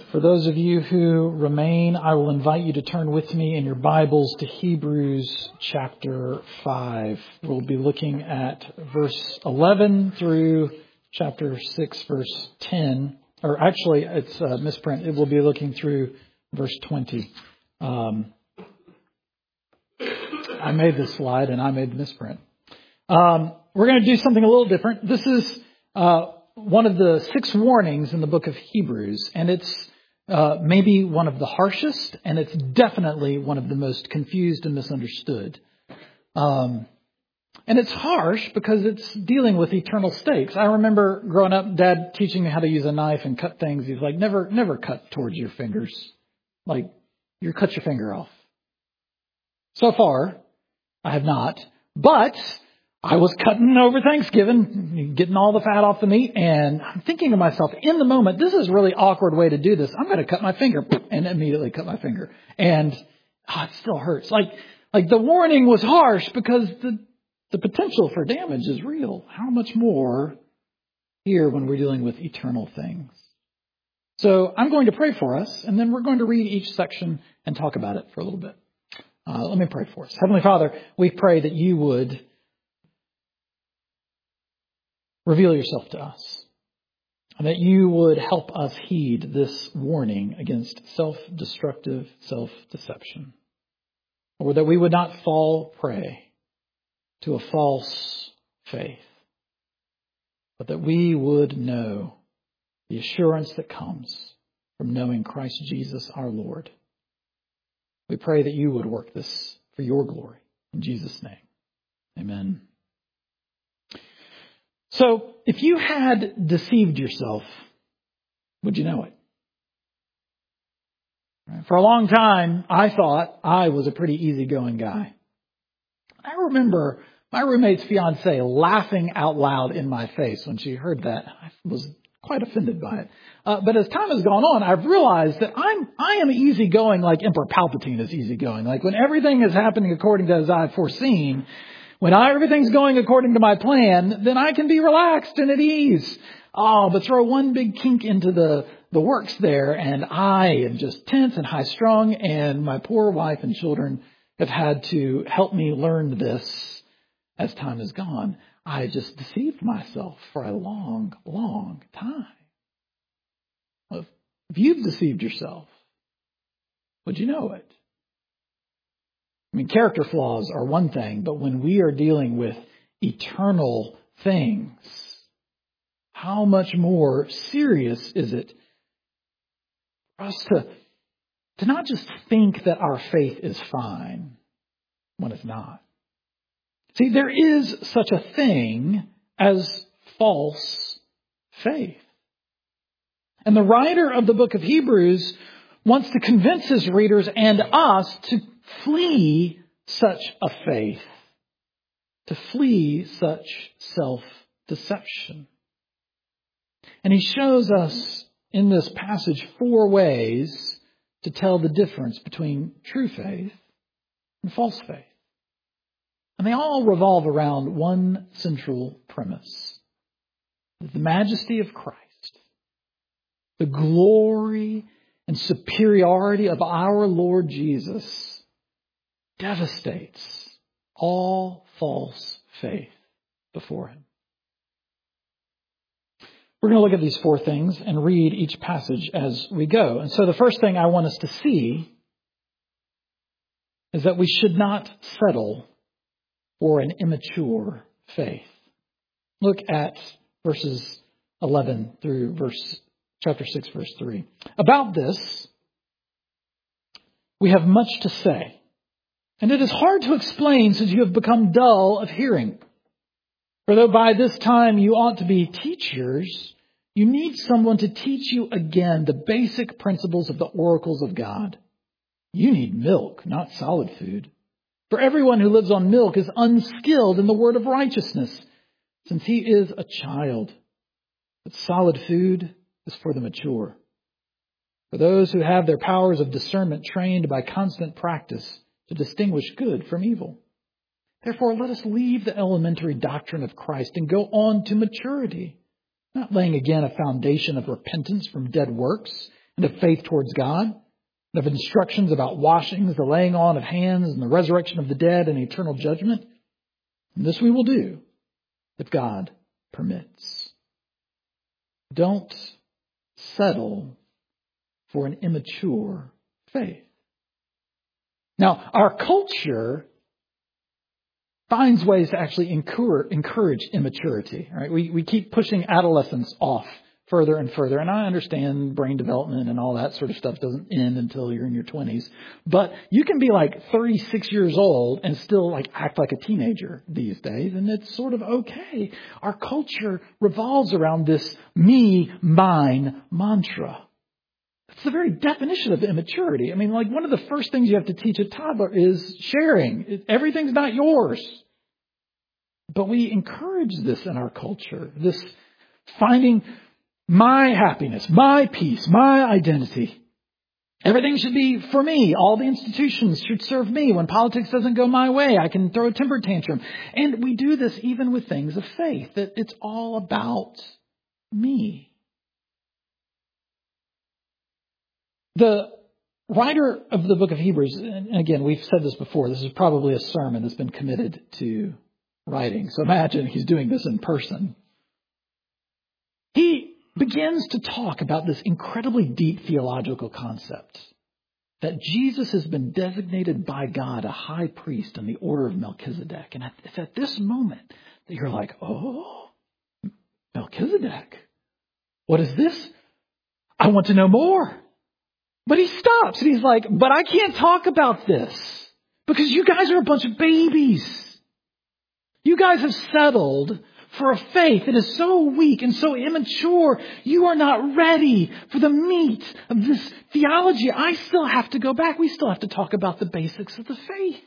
For those of you who remain, I will invite you to turn with me in your Bibles to Hebrews chapter 5. We'll be looking at verse 11 through chapter 6, verse 10. Or actually, it's a misprint. It will be looking through verse 20. I made this slide and I made the misprint. We're going to do something a little different. This is one of the 6 warnings in the book of Hebrews, and it's maybe one of the harshest, and it's definitely one of the most confused and misunderstood. And it's harsh because it's dealing with eternal stakes. I remember growing up, Dad teaching me how to use a knife and cut things. He's like, never cut towards your fingers. Like, you cut your finger off. So far, I have not. But I was cutting over Thanksgiving, getting all the fat off the meat, and I'm thinking to myself, in the moment, this is a really awkward way to do this. I'm going to cut my finger, and immediately cut my finger. And it still hurts. Like the warning was harsh because the potential for damage is real. How much more here when we're dealing with eternal things? So I'm going to pray for us, and then we're going to read each section and talk about it for a little bit. Let me pray for us. Heavenly Father, we pray that you would reveal yourself to us, and that you would help us heed this warning against self-destructive self-deception, or that we would not fall prey to a false faith, but that we would know the assurance that comes from knowing Christ Jesus our Lord. We pray that you would work this for your glory. In Jesus' name, amen. So, if you had deceived yourself, would you know it? For a long time, I thought I was a pretty easygoing guy. I remember my roommate's fiancée laughing out loud in my face when she heard that. I was quite offended by it. But as time has gone on, I've realized that I am easygoing like Emperor Palpatine is easygoing. Like when everything is happening according to as I've foreseen, when everything's going according to my plan, then I can be relaxed and at ease. But throw one big kink into the works there, and I am just tense and high-strung, and my poor wife and children have had to help me learn this as time has gone. I just deceived myself for a long, long time. If you've deceived yourself, would you know it? I mean, character flaws are one thing, but when we are dealing with eternal things, how much more serious is it for us to not just think that our faith is fine when it's not? See, there is such a thing as false faith. And the writer of the book of Hebrews wants to convince his readers and us to flee such a faith, to flee such self-deception. And he shows us in this passage 4 ways to tell the difference between true faith and false faith. And they all revolve around one central premise: the majesty of Christ, the glory and superiority of our Lord Jesus devastates all false faith before him. We're going to look at these 4 things and read each passage as we go. And so the first thing I want us to see is that we should not settle for an immature faith. Look at verses 11 through chapter 6, verse 3. About this, we have much to say, and it is hard to explain since you have become dull of hearing. For though by this time you ought to be teachers, you need someone to teach you again the basic principles of the oracles of God. You need milk, not solid food. For everyone who lives on milk is unskilled in the word of righteousness, since he is a child. But solid food is for the mature, for those who have their powers of discernment trained by constant practice to distinguish good from evil. Therefore, let us leave the elementary doctrine of Christ and go on to maturity, not laying again a foundation of repentance from dead works and of faith towards God, and of instructions about washings, the laying on of hands, and the resurrection of the dead, and eternal judgment. And this we will do if God permits. Don't settle for an immature faith. Now, our culture finds ways to actually encourage immaturity. Right? We keep pushing adolescence off further and further. And I understand brain development and all that sort of stuff doesn't end until you're in your 20s. But you can be like 36 years old and still like act like a teenager these days. And it's sort of okay. Our culture revolves around this me, mine mantra. It's the very definition of immaturity. I mean, like one of the first things you have to teach a toddler is sharing. Everything's not yours. But we encourage this in our culture, this finding my happiness, my peace, my identity. Everything should be for me. All the institutions should serve me. When politics doesn't go my way, I can throw a temper tantrum. And we do this even with things of faith, that it's all about me. The writer of the book of Hebrews, and again, we've said this before, this is probably a sermon that's been committed to writing. So imagine he's doing this in person. He begins to talk about this incredibly deep theological concept that Jesus has been designated by God a high priest in the order of Melchizedek. And it's at this moment that you're like, oh, Melchizedek, what is this? I want to know more. But he stops and he's like, but I can't talk about this because you guys are a bunch of babies. You guys have settled for a faith that is so weak and so immature. You are not ready for the meat of this theology. I still have to go back. We still have to talk about the basics of the faith.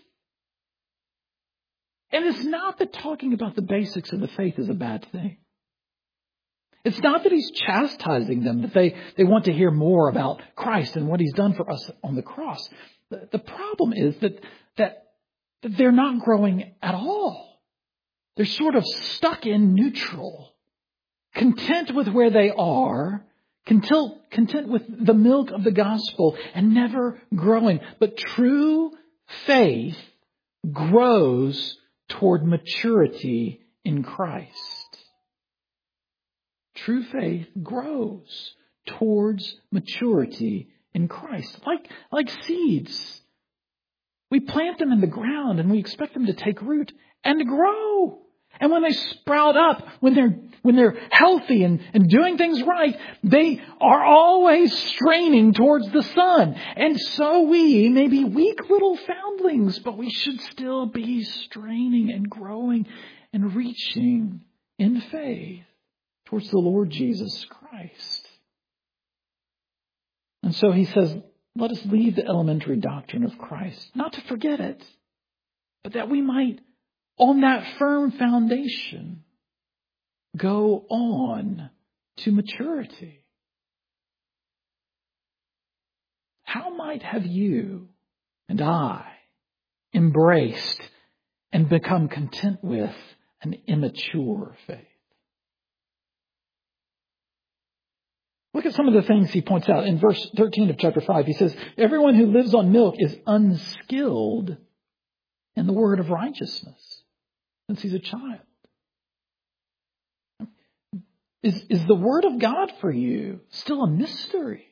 And it's not that talking about the basics of the faith is a bad thing. It's not that he's chastising them, that they want to hear more about Christ and what he's done for us on the cross. The problem is that they're not growing at all. They're sort of stuck in neutral, content with where they are, content with the milk of the gospel and never growing. But true faith grows toward maturity in Christ. True faith grows towards maturity in Christ. Like seeds. We plant them in the ground and we expect them to take root and to grow. And when they sprout up, when they're healthy and doing things right, they are always straining towards the sun. And so we may be weak little foundlings, but we should still be straining and growing and reaching in faith towards the Lord Jesus Christ. And so he says, let us leave the elementary doctrine of Christ, not to forget it, but that we might, on that firm foundation, go on to maturity. How might have you and I embraced and become content with an immature faith? Look at some of the things he points out. In verse 13 of chapter 5, he says, everyone who lives on milk is unskilled in the word of righteousness since he's a child. Is the word of God for you still a mystery?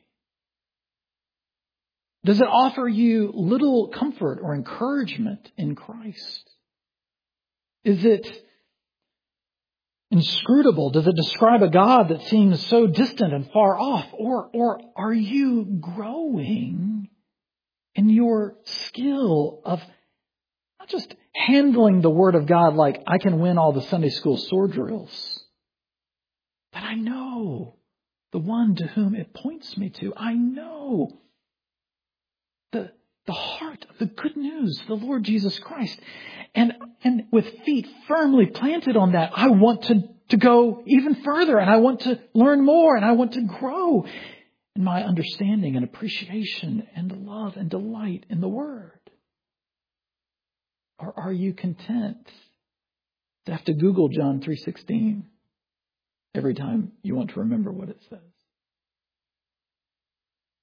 Does it offer you little comfort or encouragement in Christ? Is it inscrutable? Does it describe a God that seems so distant and far off? Or are you growing in your skill of not just handling the Word of God like I can win all the Sunday school sword drills, but I know the one to whom it points me to. I know the heart of the good news, the Lord Jesus Christ. And with feet firmly planted on that, I want to go even further, and I want to learn more, and I want to grow in my understanding and appreciation and love and delight in the Word. Or are you content to have to Google John 3:16 every time you want to remember what it says?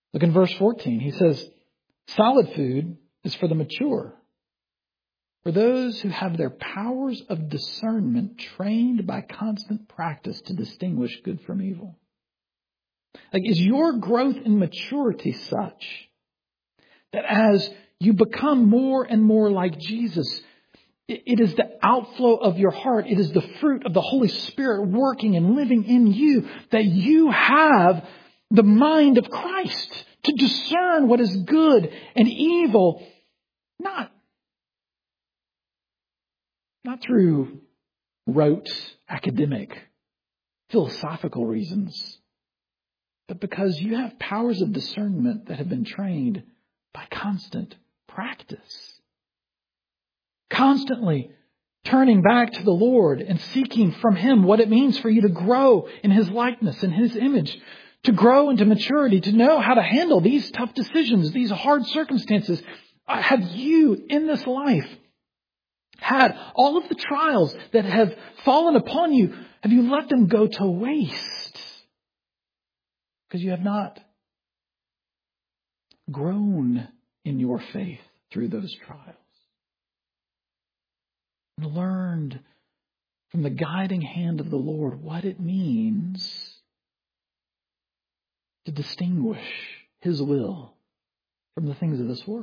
Look in verse 14. He says, solid food is for the mature, for those who have their powers of discernment trained by constant practice to distinguish good from evil. Like, is your growth in maturity such that as you become more and more like Jesus, it is the outflow of your heart, it is the fruit of the Holy Spirit working and living in you, that you have the mind of Christ to discern what is good and evil, not through rote, academic, philosophical reasons, but because you have powers of discernment that have been trained by constant practice. Constantly turning back to the Lord and seeking from Him what it means for you to grow in His likeness and His image, to grow into maturity, to know how to handle these tough decisions, these hard circumstances. Have you in this life had all of the trials that have fallen upon you, have you let them go to waste? Because you have not grown in your faith through those trials. And learned from the guiding hand of the Lord what it means to distinguish His will from the things of this world.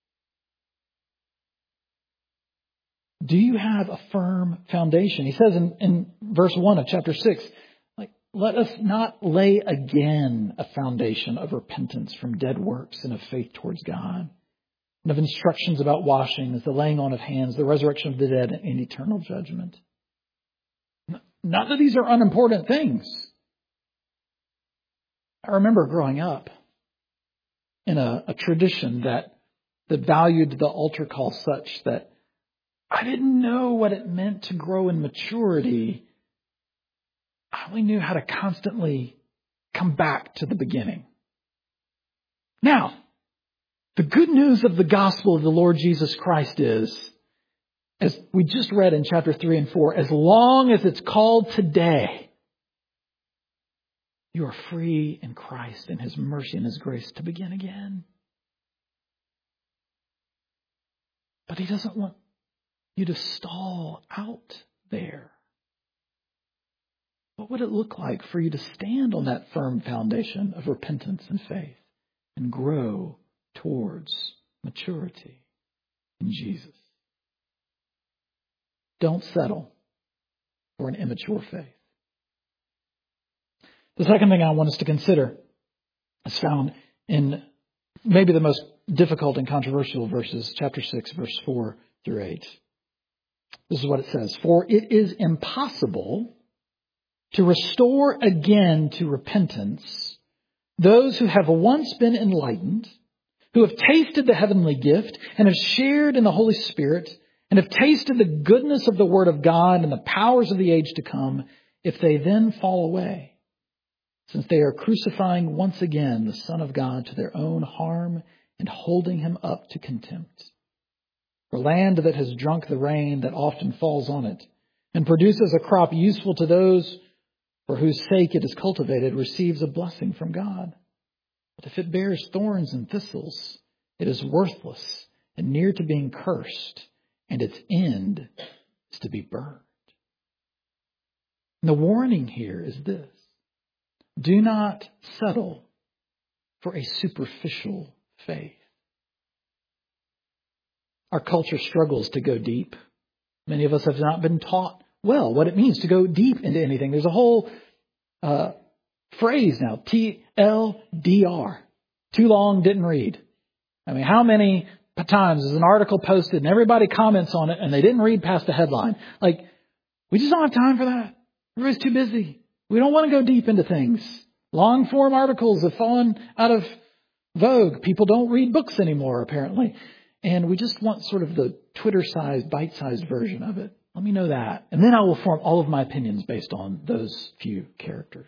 Do you have a firm foundation? He says in verse 1 of chapter 6, let us not lay again a foundation of repentance from dead works and of faith towards God, and of instructions about washings, the laying on of hands, the resurrection of the dead, and eternal judgment. Not that these are unimportant things. I remember growing up in a tradition that valued the altar call such that I didn't know what it meant to grow in maturity. I only knew how to constantly come back to the beginning. Now, the good news of the gospel of the Lord Jesus Christ is, as we just read in chapter 3 and 4, as long as it's called today, you are free in Christ and His mercy and His grace to begin again. But He doesn't want you to stall out there. What would it look like for you to stand on that firm foundation of repentance and faith and grow towards maturity in Jesus? Don't settle for an immature faith. The second thing I want us to consider is found in maybe the most difficult and controversial verses, chapter 6, verse 4 through 8. This is what it says. For it is impossible to restore again to repentance those who have once been enlightened, who have tasted the heavenly gift and have shared in the Holy Spirit and have tasted the goodness of the Word of God and the powers of the age to come, if they then fall away, since they are crucifying once again the Son of God to their own harm and holding Him up to contempt. For land that has drunk the rain that often falls on it and produces a crop useful to those for whose sake it is cultivated receives a blessing from God. But if it bears thorns and thistles, it is worthless and near to being cursed, and its end is to be burned. And the warning here is this: do not settle for a superficial faith. Our culture struggles to go deep. Many of us have not been taught well what it means to go deep into anything. There's a whole phrase now, TLDR. Too long, didn't read. I mean, how many times is an article posted and everybody comments on it and they didn't read past the headline? Like, we just don't have time for that. Everybody's too busy. We don't want to go deep into things. Long form articles have fallen out of vogue. People don't read books anymore, apparently. And we just want sort of the Twitter-sized, bite-sized version of it. Let me know that. And then I will form all of my opinions based on those few characters.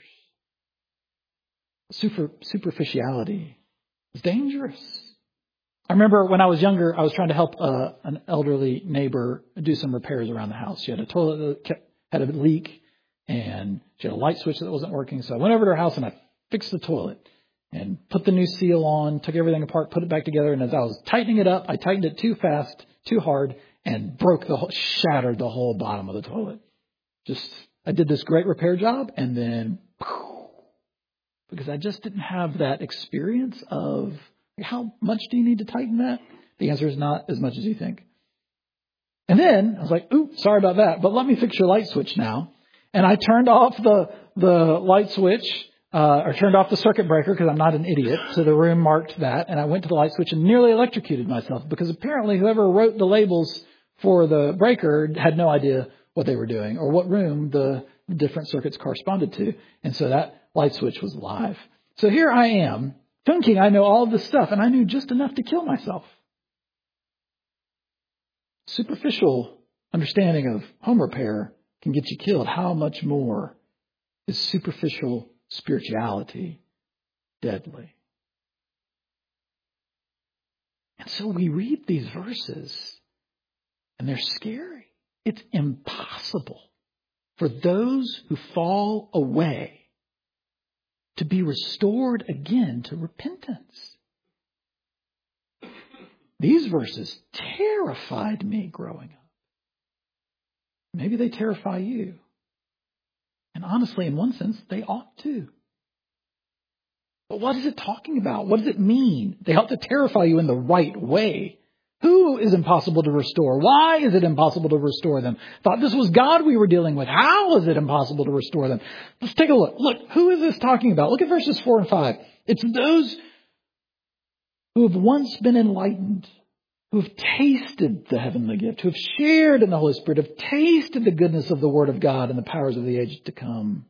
Superficiality is dangerous. I remember when I was younger, I was trying to help an elderly neighbor do some repairs around the house. She had a toilet that had a leak, and she had a light switch that wasn't working. So I went over to her house and I fixed the toilet. and put the new seal on, took everything apart, put it back together. And as I was tightening it up, I tightened it too fast, too hard, and shattered the whole bottom of the toilet. I did this great repair job, and then, because I just didn't have that experience of how much do you need to tighten that? The answer is not as much as you think. And then I was like, ooh, sorry about that, but let me fix your light switch now. And I turned off the light switch, or turned off the circuit breaker because I'm not an idiot. So the room marked that. And I went to the light switch and nearly electrocuted myself because apparently whoever wrote the labels for the breaker had no idea what they were doing or what room the different circuits corresponded to. And so that light switch was live. So here I am thinking I know all of this stuff, and I knew just enough to kill myself. Superficial understanding of home repair can get you killed. How much more is superficial spirituality deadly? And so we read these verses, and they're scary. It's impossible for those who fall away to be restored again to repentance. These verses terrified me growing up. Maybe they terrify you. And honestly, in one sense, they ought to. But what is it talking about? What does it mean? They ought to terrify you in the right way. Who is impossible to restore? Why is it impossible to restore them? Thought this was God we were dealing with. How is it impossible to restore them? Let's take a look. Look, who is this talking about? Look at verses 4 and 5. It's those who have once been enlightened, who have tasted the heavenly gift, who have shared in the Holy Spirit, have tasted the goodness of the Word of God and the powers of the age to come.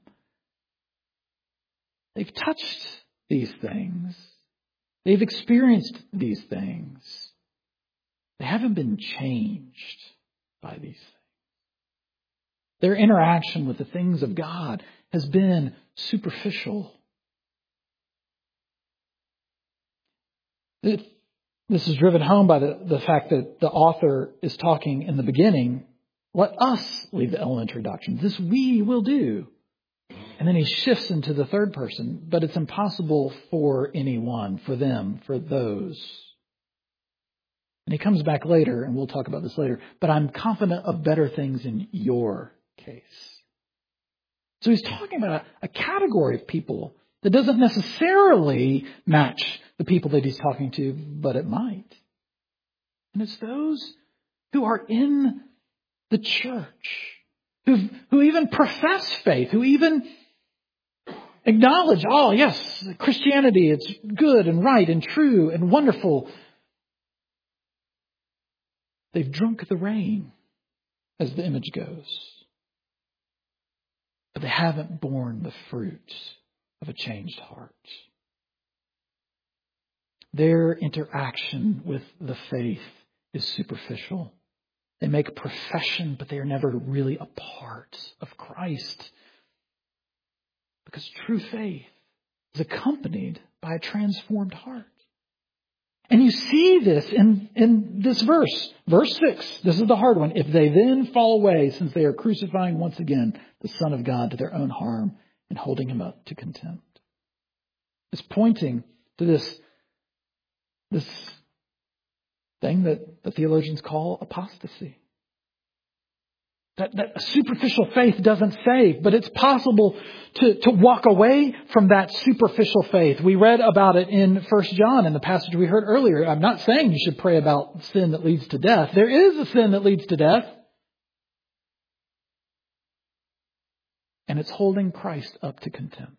They've touched these things. They've experienced these things. They haven't been changed by these things. Their interaction with the things of God has been superficial. This is driven home by the fact that the author is talking in the beginning. Let us leave the elementary doctrines. This we will do. And then he shifts into the third person. But it's impossible for anyone, for them, for those. And he comes back later, and we'll talk about this later. But I'm confident of better things in your case. So he's talking about a category of people that doesn't necessarily match the people that he's talking to, but it might. And it's those who are in the church, who even profess faith, who even acknowledge, oh yes, Christianity, it's good and right and true and wonderful. They've drunk the rain, as the image goes. But they haven't borne the fruit of a changed heart. Their interaction with the faith is superficial. They make a profession, but they are never really a part of Christ. Because true faith is accompanied by a transformed heart. And you see this in this verse. Verse 6, this is the hard one. If they then fall away, since they are crucifying once again the Son of God to their own harm and holding him up to contempt. It's pointing to this thing that the theologians call apostasy. That a superficial faith doesn't save, but it's possible to walk away from that superficial faith. We read about it in 1 John in the passage we heard earlier. I'm not saying you should pray about sin that leads to death. There is a sin that leads to death. And it's holding Christ up to contempt.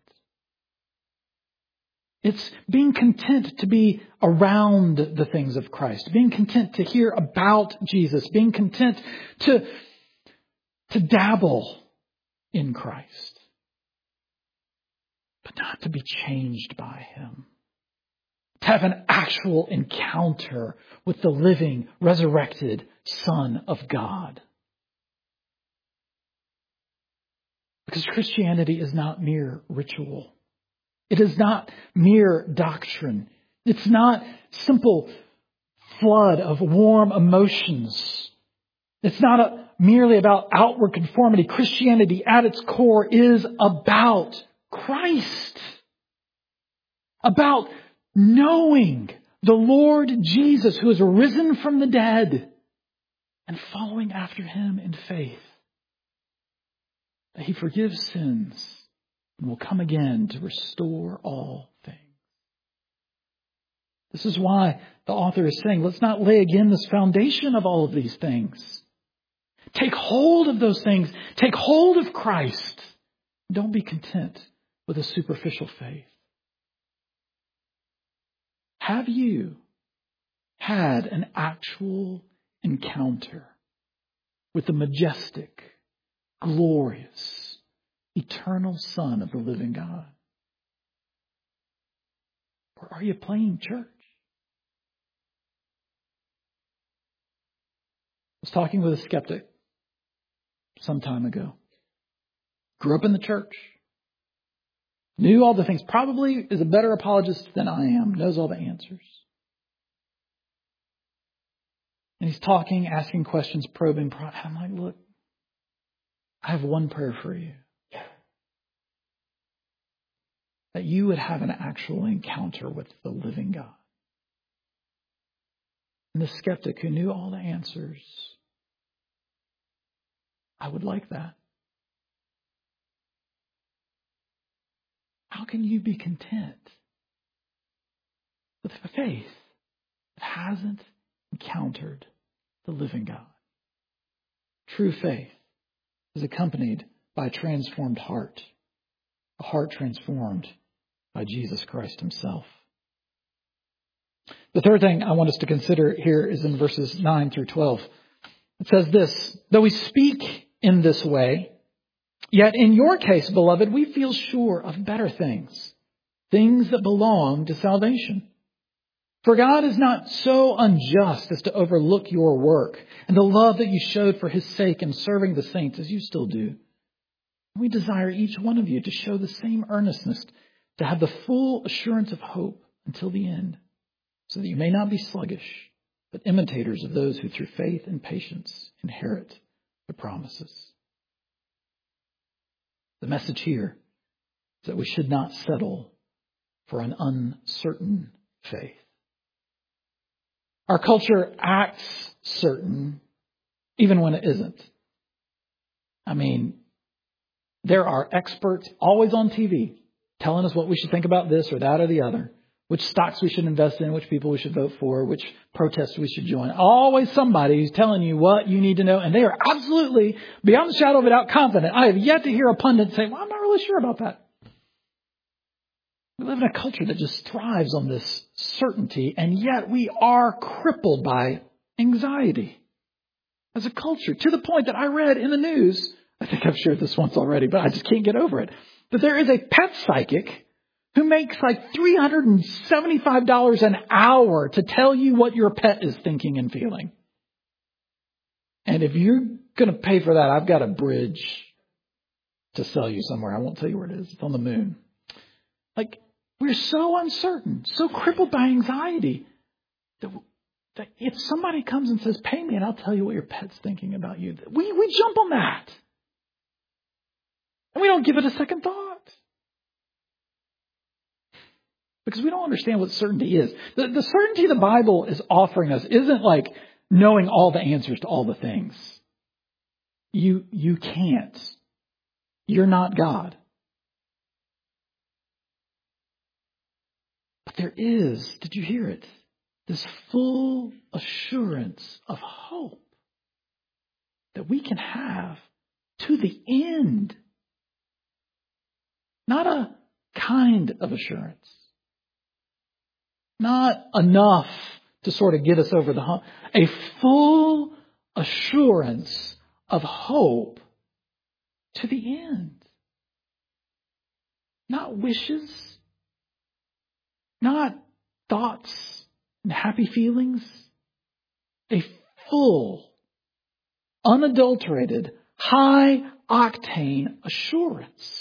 It's being content to be around the things of Christ. Being content to hear about Jesus. Being content to dabble in Christ, but not to be changed by him. To have an actual encounter with the living, resurrected Son of God. Because Christianity is not mere ritual. It is not mere doctrine. It's not simple flood of warm emotions. It's not merely about outward conformity. Christianity at its core is about Christ. about knowing the Lord Jesus who is risen from the dead and following after him in faith. That he forgives sins and will come again to restore all things. This is why the author is saying, let's not lay again this foundation of all of these things. Take hold of those things. Take hold of Christ. Don't be content with a superficial faith. Have you had an actual encounter with the majestic, glorious, eternal Son of the living God? Or are you playing church? I was talking with a skeptic some time ago. Grew up in the church. Knew all the things. Probably is a better apologist than I am. Knows all the answers. And he's talking, asking questions, probing. I'm like, look, I have one prayer for you. That you would have an actual encounter with the living God. And the skeptic who knew all the answers, I would like that. How can you be content with a faith that hasn't encountered the living God? True faith is accompanied by a transformed heart, a heart transformed by Jesus Christ himself. The third thing I want us to consider here is in verses 9 through 12. It says this, though we speak in this way, yet in your case, beloved, we feel sure of better things, things that belong to salvation. For God is not so unjust as to overlook your work and the love that you showed for his sake in serving the saints as you still do. We desire each one of you to show the same earnestness, to have the full assurance of hope until the end, so that you may not be sluggish, but imitators of those who through faith and patience inherit the promises. The message here is that we should not settle for an uncertain faith. Our culture acts certain even when it isn't. I mean, there are experts always on TV telling us what we should think about this or that or the other, which stocks we should invest in, which people we should vote for, which protests we should join. Always somebody who's telling you what you need to know. And they are absolutely, beyond the shadow of a doubt, confident. I have yet to hear a pundit say, well, I'm not really sure about that. We live in a culture that just thrives on this certainty, and yet we are crippled by anxiety as a culture, to the point that I read in the news, I think I've shared this once already, but I just can't get over it, that there is a pet psychic who makes like $375 an hour to tell you what your pet is thinking and feeling. And if you're going to pay for that, I've got a bridge to sell you somewhere. I won't tell you where it is. It's on the moon. Like, we're so uncertain, so crippled by anxiety that if somebody comes and says, pay me and I'll tell you what your pet's thinking about you, we jump on that. And we don't give it a second thought. Because we don't understand what certainty is. The certainty the Bible is offering us isn't like knowing all the answers to all the things. You can't. You're not God. But there is, did you hear it? This full assurance of hope that we can have to the end. Not a kind of assurance. Not enough to sort of get us over the hump. A full assurance of hope to the end. Not wishes. Not thoughts and happy feelings. A full, unadulterated, high-octane assurance.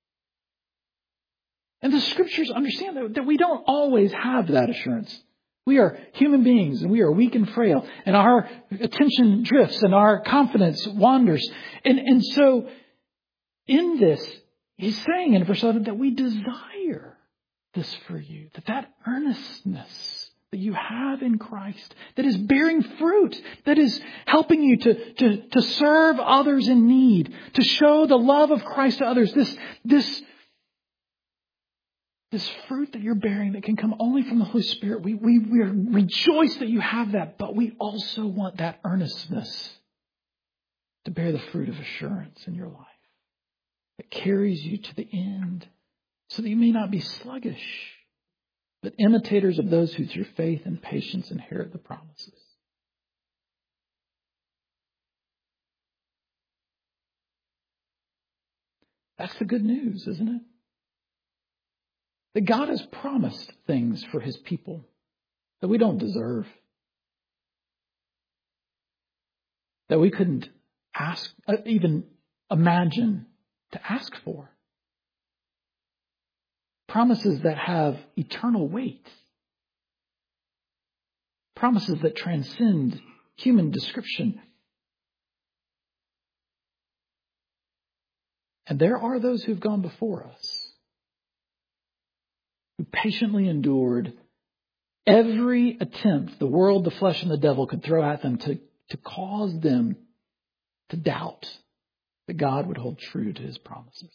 And the scriptures understand that we don't always have that assurance. We are human beings and we are weak and frail, and our attention drifts and our confidence wanders. And so in this, he's saying in verse 11 that we desire this for you. That earnestness that you have in Christ, that is bearing fruit, that is helping you to serve others in need, to show the love of Christ to others. This fruit that you're bearing that can come only from the Holy Spirit. We rejoice that you have that, but we also want that earnestness to bear the fruit of assurance in your life that carries you to the end, so that you may not be sluggish, but imitators of those who through faith and patience inherit the promises. That's the good news, isn't it? That God has promised things for His people that we don't deserve, that we couldn't ask, even imagine to ask for. Promises that have eternal weight. Promises that transcend human description. And there are those who've gone before us, who patiently endured every attempt the world, the flesh, and the devil could throw at them to cause them to doubt that God would hold true to His promises.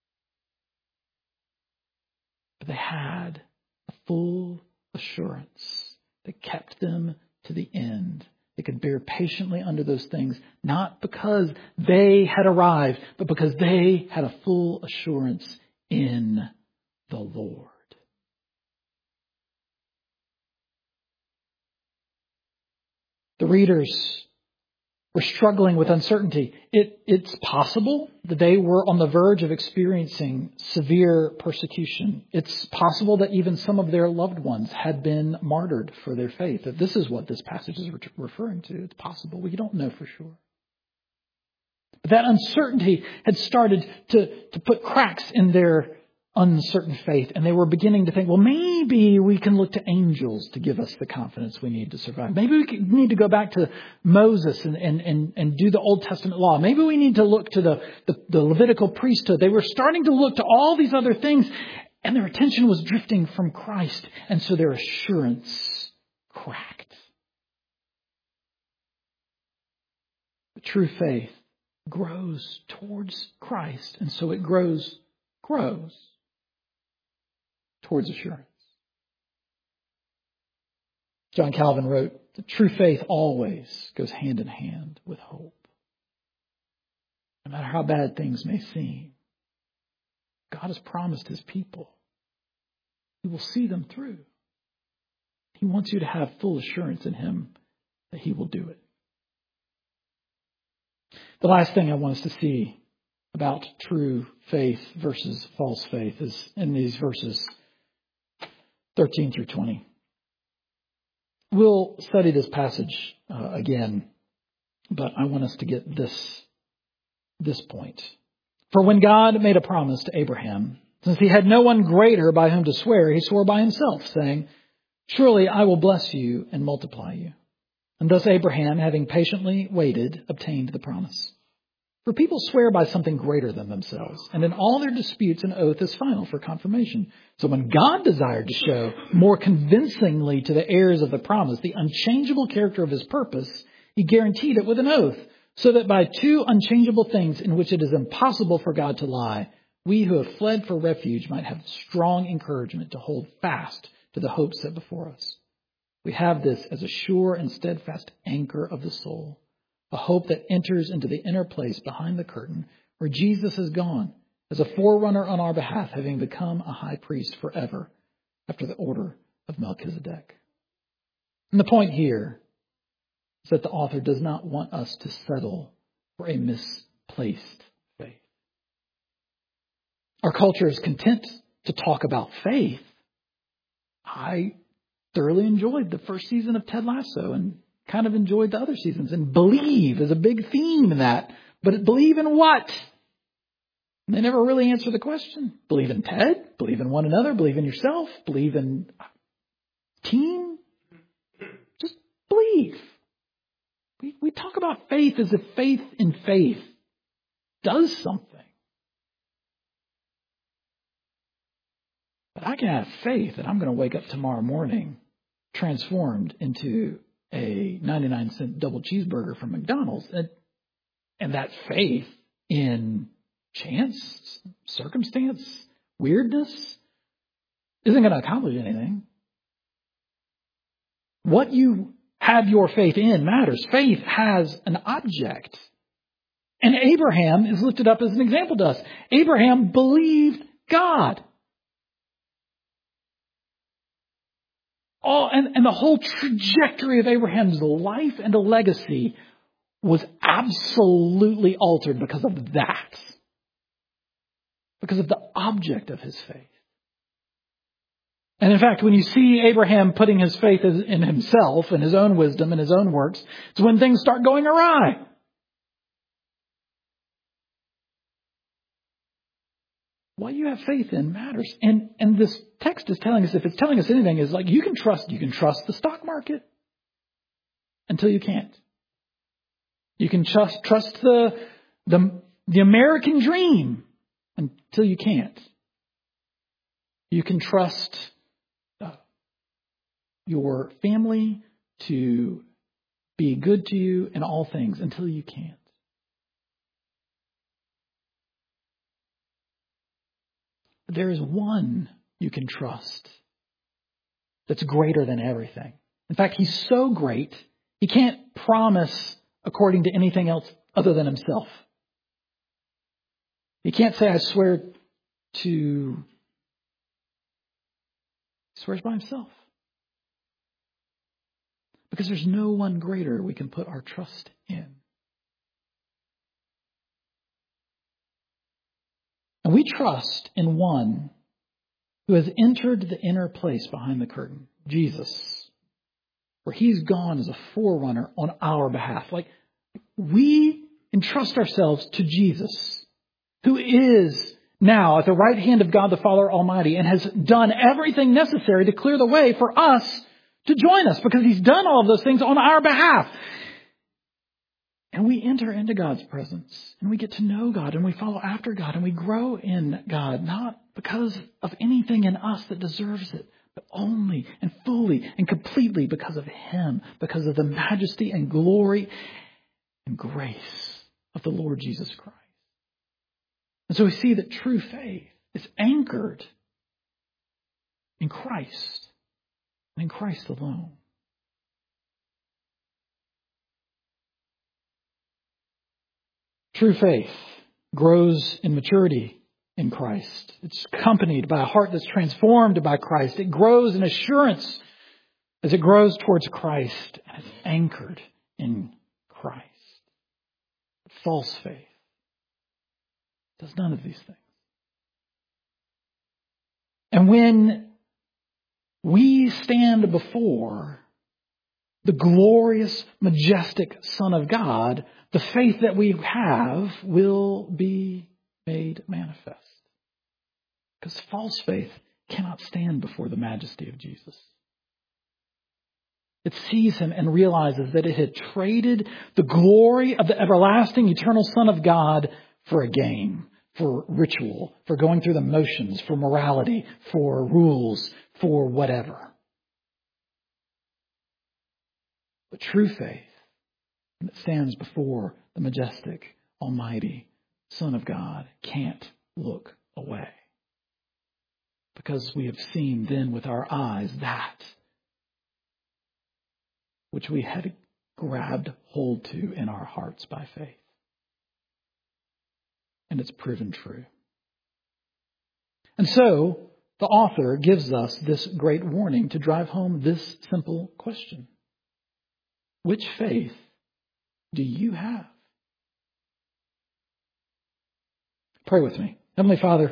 But they had a full assurance that kept them to the end. They could bear patiently under those things, not because they had arrived, but because they had a full assurance in the Lord. The readers were struggling with uncertainty. It's possible that they were on the verge of experiencing severe persecution. It's possible that even some of their loved ones had been martyred for their faith. That this is what this passage is referring to. It's possible. We don't know for sure. But that uncertainty had started to put cracks in their uncertain faith. And they were beginning to think, well, maybe we can look to angels to give us the confidence we need to survive. Maybe we need to go back to Moses and do the Old Testament law. Maybe we need to look to the Levitical priesthood. They were starting to look to all these other things, and their attention was drifting from Christ. And so their assurance cracked. The true faith grows towards Christ, and so it grows towards assurance. John Calvin wrote, "The true faith always goes hand in hand with hope. No matter how bad things may seem, God has promised His people He will see them through. He wants you to have full assurance in Him that He will do it." The last thing I want us to see about true faith versus false faith is in these verses 13 through 20. We'll study this passage again, but I want us to get this point. For when God made a promise to Abraham, since he had no one greater by whom to swear, he swore by himself, saying, "Surely I will bless you and multiply you." And thus Abraham, having patiently waited, obtained the promise. For people swear by something greater than themselves, and in all their disputes an oath is final for confirmation. So when God desired to show more convincingly to the heirs of the promise the unchangeable character of His purpose, He guaranteed it with an oath, so that by two unchangeable things in which it is impossible for God to lie, we who have fled for refuge might have strong encouragement to hold fast to the hope set before us. We have this as a sure and steadfast anchor of the soul, a hope that enters into the inner place behind the curtain where Jesus has gone as a forerunner on our behalf, having become a high priest forever after the order of Melchizedek. And the point here is that the author does not want us to settle for a misplaced faith. Our culture is content to talk about faith. I thoroughly enjoyed the first season of Ted Lasso and kind of enjoyed the other seasons. And believe is a big theme in that. But believe in what? And they never really answer the question. Believe in Ted? Believe in one another? Believe in yourself? Believe in team? Just believe. We talk about faith as if faith in faith does something. But I can have faith that I'm going to wake up tomorrow morning transformed into a 99-cent double cheeseburger from McDonald's. And that faith in chance, circumstance, weirdness isn't going to accomplish anything. What you have your faith in matters. Faith has an object. And Abraham is lifted up as an example to us. Abraham believed God. And the whole trajectory of Abraham's life and legacy was absolutely altered because of that. Because of the object of his faith. And in fact, when you see Abraham putting his faith in himself and his own wisdom and his own works, it's when things start going awry. What you have faith in matters. And this text is telling us, if it's telling us anything, is like you can trust the stock market until you can't. You can trust the American dream until you can't. You can trust your family to be good to you in all things until you can't. There is one you can trust that's greater than everything. In fact, he's so great, he can't promise according to anything else other than himself. He can't say, I swear to... He swears by himself. Because there's no one greater we can put our trust in. And we trust in one who has entered the inner place behind the curtain, Jesus, where he's gone as a forerunner on our behalf. Like, we entrust ourselves to Jesus, who is now at the right hand of God the Father Almighty and has done everything necessary to clear the way for us to join us, because he's done all of those things on our behalf. And we enter into God's presence, and we get to know God, and we follow after God, and we grow in God, not because of anything in us that deserves it, but only and fully and completely because of him, because of the majesty and glory and grace of the Lord Jesus Christ. And so we see that true faith is anchored in Christ and in Christ alone. True faith grows in maturity in Christ. It's accompanied by a heart that's transformed by Christ. It grows in assurance as it grows towards Christ, and it's anchored in Christ. False faith does none of these things. And when we stand before the glorious, majestic Son of God, the faith that we have will be made manifest. Because false faith cannot stand before the majesty of Jesus. It sees him and realizes that it had traded the glory of the everlasting, eternal Son of God for a game, for ritual, for going through the motions, for morality, for rules, for whatever. But true faith that stands before the majestic, almighty Son of God can't look away. Because we have seen then with our eyes that which we had grabbed hold to in our hearts by faith. And it's proven true. And so, the author gives us this great warning to drive home this simple question. Which faith do you have? Pray with me. Heavenly Father,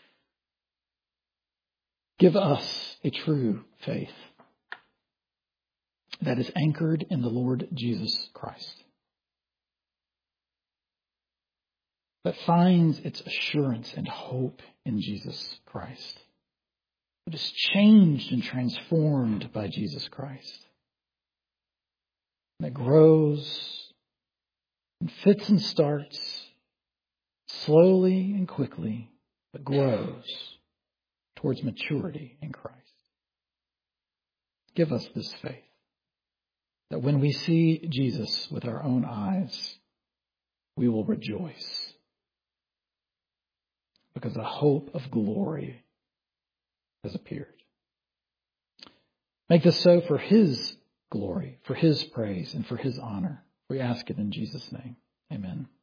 give us a true faith that is anchored in the Lord Jesus Christ, that finds its assurance and hope in Jesus Christ, that is changed and transformed by Jesus Christ, that grows and fits and starts slowly and quickly, but grows towards maturity in Christ. Give us this faith that when we see Jesus with our own eyes, we will rejoice because the hope of glory has appeared. Make this so for His glory, for His praise, and for His honor. We ask it in Jesus' name. Amen.